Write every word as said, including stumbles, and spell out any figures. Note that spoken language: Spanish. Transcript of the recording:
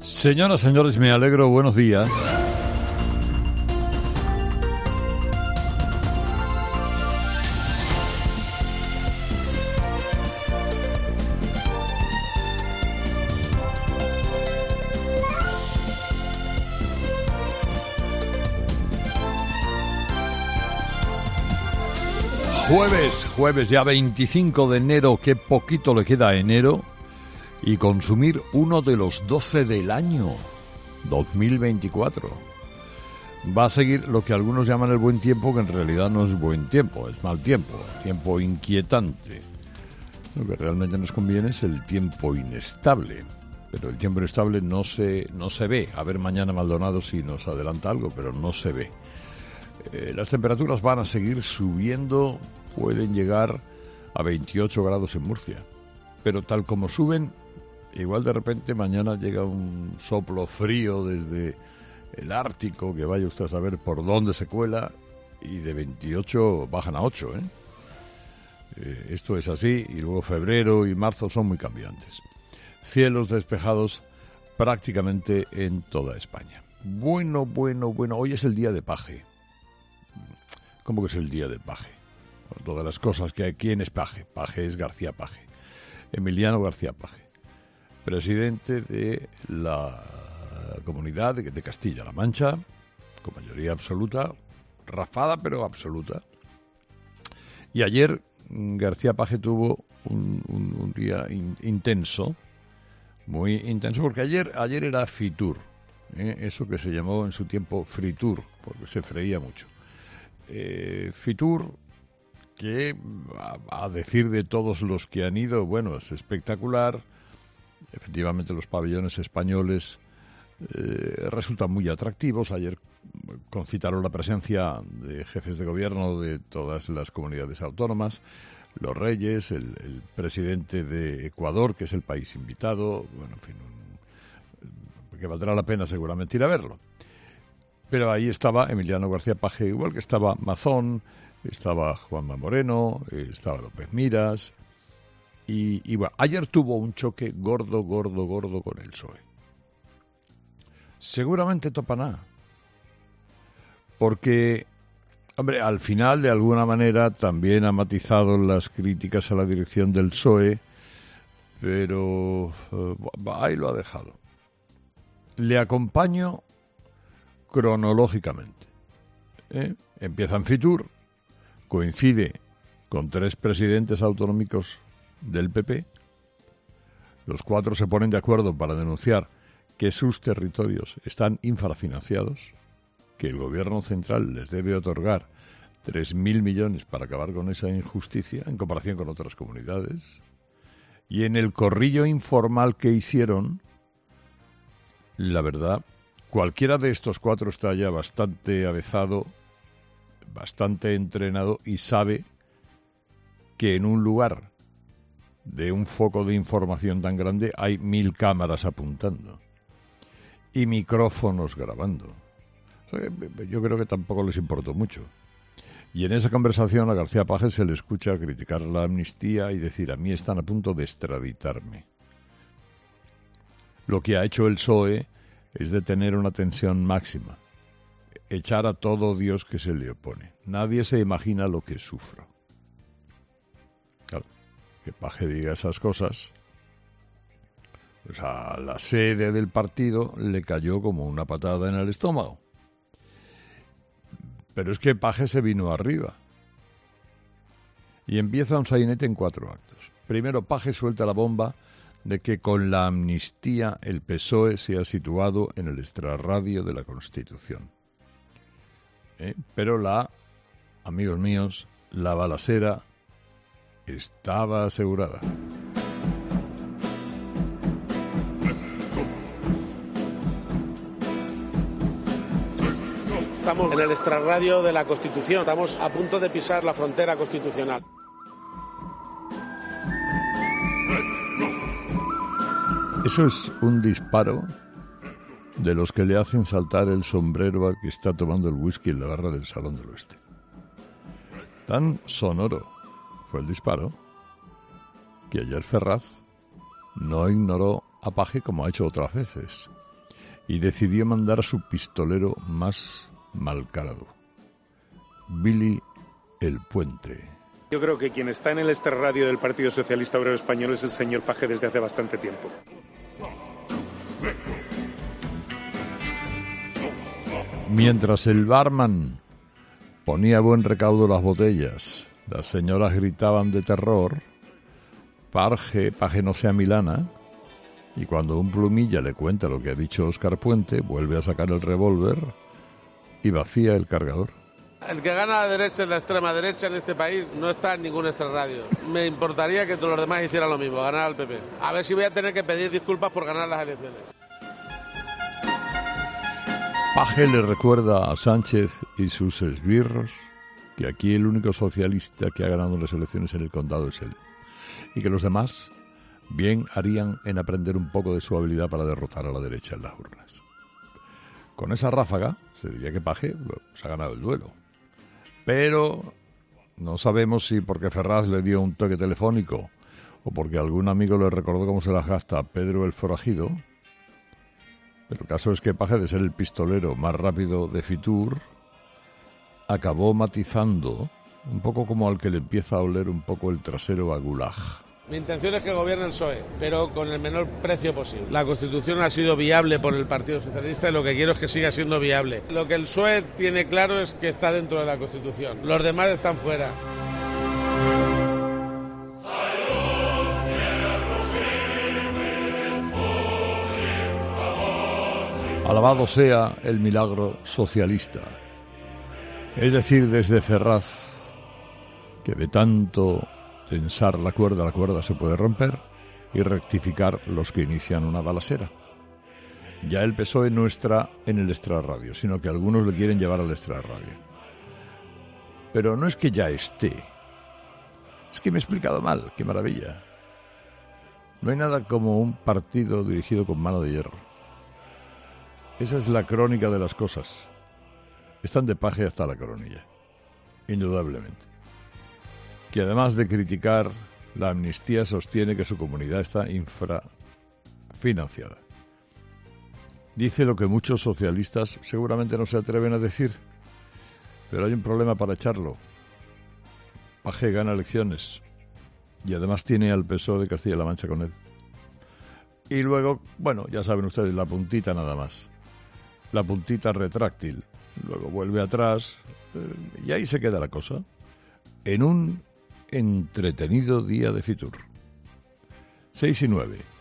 Señoras, señores, me alegro, buenos días. Jueves, jueves ya veinticinco de enero, qué poquito le queda a enero. Y consumir uno de los doce del año dos mil veinticuatro. Va a seguir lo que algunos llaman el buen tiempo, que en realidad no es buen tiempo, es mal tiempo, tiempo inquietante. Lo que realmente nos conviene es el tiempo inestable. Pero el tiempo inestable no se, no se ve. A ver mañana Maldonado si nos adelanta algo, pero no se ve. Eh, las temperaturas van a seguir subiendo, pueden llegar a veintiocho grados en Murcia. Pero tal como suben, igual de repente mañana llega un soplo frío desde el Ártico, que vaya usted a saber por dónde se cuela, y de veintiocho bajan a ocho, ¿eh? Eh, esto es así, y luego febrero y marzo son muy cambiantes. Cielos despejados prácticamente en toda España. Bueno, bueno, bueno, hoy es el día de Paje. ¿Cómo que es el día de Paje? Con todas las cosas que hay. ¿Quién es Paje? Paje es García Paje. Emiliano García Paje, presidente de la Comunidad de Castilla-La Mancha, con mayoría absoluta, raspada pero absoluta. Y ayer García Paje tuvo un, un, un día in, intenso, muy intenso, porque ayer, ayer era Fitur, ¿eh? Eso que se llamó en su tiempo Fritur, porque se freía mucho. Eh, Fitur, que a, a decir de todos los que han ido, bueno, es espectacular. Efectivamente los pabellones españoles eh, resultan muy atractivos. Ayer concitaron la presencia de jefes de gobierno de todas las comunidades autónomas, los reyes, el, el presidente de Ecuador, que es el país invitado, bueno, en fin, un, que valdrá la pena seguramente ir a verlo. Pero ahí estaba Emiliano García Paje, igual que estaba Mazón, estaba Juanma Moreno, estaba López Miras, y, y bueno, ayer tuvo un choque gordo, gordo, gordo con el P S O E. Seguramente topaná, porque, hombre, al final, de alguna manera, también ha matizado las críticas a la dirección del P S O E, pero uh, ahí lo ha dejado. Le acompaño cronológicamente. ¿Eh? Empieza en Fitur, coincide con tres presidentes autonómicos del P P. Los cuatro se ponen de acuerdo para denunciar que sus territorios están infrafinanciados, que el gobierno central les debe otorgar tres mil millones para acabar con esa injusticia en comparación con otras comunidades. Y en el corrillo informal que hicieron, la verdad, cualquiera de estos cuatro está ya bastante avezado, bastante entrenado y sabe que en un lugar de un foco de información tan grande hay mil cámaras apuntando y micrófonos grabando. O sea, yo creo que tampoco les importó mucho. Y en esa conversación a García Paje se le escucha criticar la amnistía y decir: a mí están a punto de extraditarme. Lo que ha hecho el P S O E es de tener una tensión máxima, echar a todo Dios que se le opone. Nadie se imagina lo que sufro. Claro, que Paje diga esas cosas, pues a la sede del partido le cayó como una patada en el estómago. Pero es que Paje se vino arriba y empieza un sainete en cuatro actos. Primero, Paje suelta la bomba de que con la amnistía el P S O E se ha situado en el extrarradio de la Constitución. ¿Eh? Pero la, amigos míos, la balacera estaba asegurada. Estamos en el extrarradio de la Constitución, estamos a punto de pisar la frontera constitucional. Eso es un disparo de los que le hacen saltar el sombrero al que está tomando el whisky en la barra del Salón del Oeste. Tan sonoro fue el disparo que ayer Ferraz no ignoró a Paje como ha hecho otras veces. y decidió mandar a su pistolero más malcarado, Billy el Puente. Yo creo que quien está en el extrarradio del Partido Socialista Obrero Español es el señor Paje desde hace bastante tiempo. Mientras el barman ponía a buen recaudo las botellas, las señoras gritaban de terror, Paje, Paje no sea Milana, y cuando un plumilla le cuenta lo que ha dicho Óscar Puente, vuelve a sacar el revólver y vacía el cargador. El que gana a la derecha es la extrema derecha en este país, no está en ningún extrarradio. Me importaría que todos los demás hicieran lo mismo, ganar al P P. A ver si voy a tener que pedir disculpas por ganar las elecciones. Paje le recuerda a Sánchez y sus esbirros que aquí el único socialista que ha ganado las elecciones en el condado es él, y que los demás bien harían en aprender un poco de su habilidad para derrotar a la derecha en las urnas. Con esa ráfaga se diría que Paje bueno, se ha ganado el duelo. Pero no sabemos si porque Ferraz le dio un toque telefónico o porque algún amigo le recordó cómo se las gasta a Pedro el Forajido. Pero el caso es que Paje, de ser el pistolero más rápido de Fitur, acabó matizando un poco como al que le empieza a oler un poco el trasero a Gulag. Mi intención es que gobierne el P S O E, pero con el menor precio posible. La Constitución ha sido viable por el Partido Socialista y lo que quiero es que siga siendo viable. Lo que el P S O E tiene claro es que está dentro de la Constitución. Los demás están fuera. Alabado sea el milagro socialista. Es decir, desde Ferraz, que de tanto tensar la cuerda, la cuerda se puede romper y rectificar los que inician una balacera. Ya el P S O E no está en el extrarradio, sino que algunos le quieren llevar al extrarradio. Pero no es que ya esté. Es que me he explicado mal, qué maravilla. No hay nada como un partido dirigido con mano de hierro. Esa es la crónica de las cosas. Están de Paje hasta la coronilla, indudablemente. Que además de criticar la amnistía, sostiene que su comunidad está infrafinanciada. Dice lo que muchos socialistas seguramente no se atreven a decir, pero hay un problema para echarlo. Paje gana elecciones y además tiene al P S O E de Castilla-La Mancha con él. Y luego, bueno, ya saben ustedes, la puntita nada más. La puntita retráctil. Luego vuelve atrás eh, y ahí se queda la cosa. En un entretenido día de Fitur. seis y nueve.